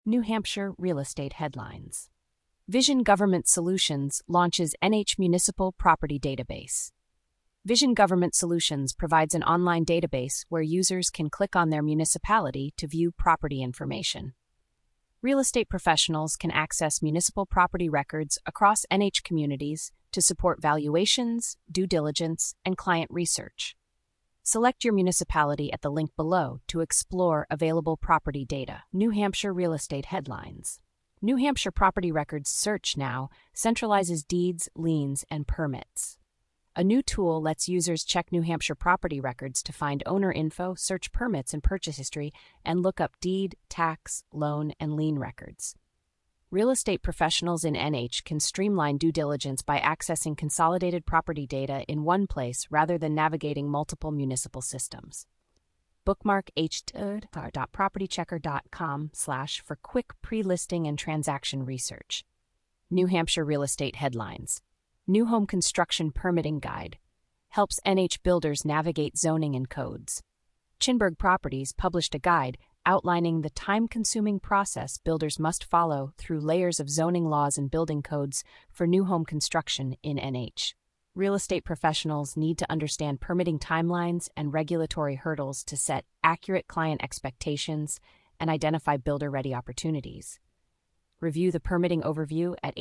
New Hampshire real estate headlines. Vision Government Solutions launches NH Municipal Property Database. Vision Government Solutions provides an online database where users can click on their municipality to view property information. Real estate professionals can access municipal property records across NH communities to support valuations, due diligence, and client research. Select your municipality at the link below to explore available property data. New Hampshire real estate headlines. New Hampshire Property Records Search Now centralizes deeds, liens, and permits. A new tool lets users check New Hampshire property records to find owner info, search permits and purchase history, and look up deed, tax, loan, and lien records. Real estate professionals in NH can streamline due diligence by accessing consolidated property data in one place rather than navigating multiple municipal systems. Bookmark http://propertychecker.com/ for quick pre-listing and transaction research. New Hampshire real estate headlines. New Home Construction Permitting Guide helps NH builders navigate zoning and codes. Chinburg Properties published a guide outlining the time-consuming process builders must follow through layers of zoning laws and building codes for new home construction in NH. Real estate professionals need to understand permitting timelines and regulatory hurdles to set accurate client expectations and identify builder-ready opportunities. Review the permitting overview at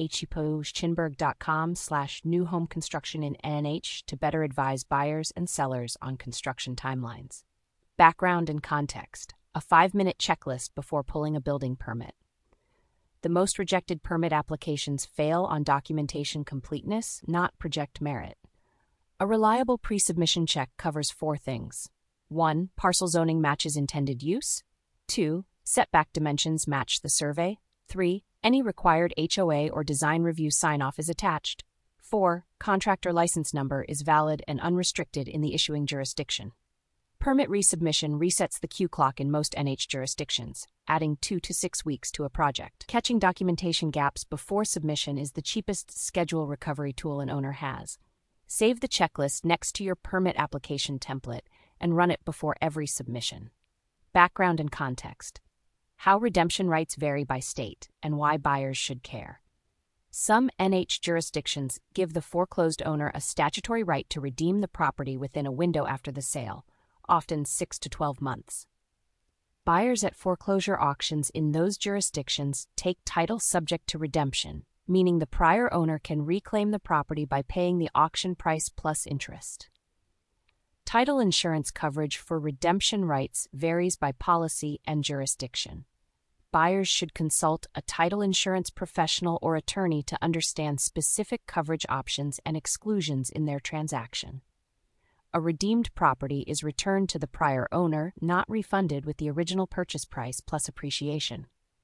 http://chinburg.com/new home construction in NH to better advise buyers and sellers on construction timelines. Background and context. A 5-minute checklist before pulling a building permit. The most rejected permit applications fail on documentation completeness, not project merit. A reliable pre-submission check covers 4 things. 1. Parcel zoning matches intended use. 2. Setback dimensions match the survey. 3. Any required HOA or design review sign-off is attached. 4. Contractor license number is valid and unrestricted in the issuing jurisdiction. Permit resubmission resets the queue clock in most NH jurisdictions, adding 2 to 6 weeks to a project. Catching documentation gaps before submission is the cheapest schedule recovery tool an owner has. Save the checklist next to your permit application template and run it before every submission. Background and context. How redemption rights vary by state and why buyers should care. Some NH jurisdictions give the foreclosed owner a statutory right to redeem the property within a window after the sale, often 6 to 12 months. Buyers at foreclosure auctions in those jurisdictions take title subject to redemption, meaning the prior owner can reclaim the property by paying the auction price plus interest. Title insurance coverage for redemption rights varies by policy and jurisdiction. Buyers should consult a title insurance professional or attorney to understand specific coverage options and exclusions in their transaction. A redeemed property is returned to the prior owner, not refunded with the original purchase price plus appreciation.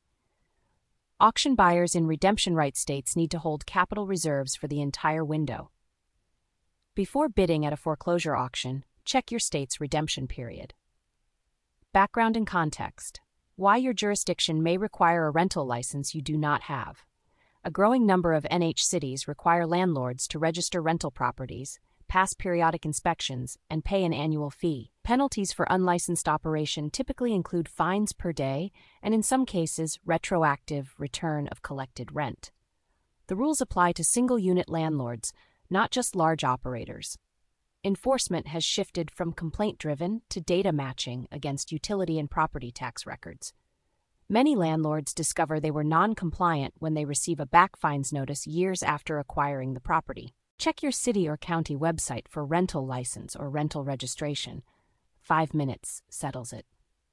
Auction buyers in redemption right states need to hold capital reserves for the entire window. Before bidding at a foreclosure auction, check your state's redemption period. Background and context. Why your jurisdiction may require a rental license you do not have. A growing number of NH cities require landlords to register rental properties, pass periodic inspections, and pay an annual fee. Penalties for unlicensed operation typically include fines per day and, in some cases, retroactive return of collected rent. The rules apply to single-unit landlords, not just large operators. Enforcement has shifted from complaint-driven to data matching against utility and property tax records. Many landlords discover they were non-compliant when they receive a back fines notice years after acquiring the property. Check your city or county website for rental license or rental registration. 5 minutes settles it.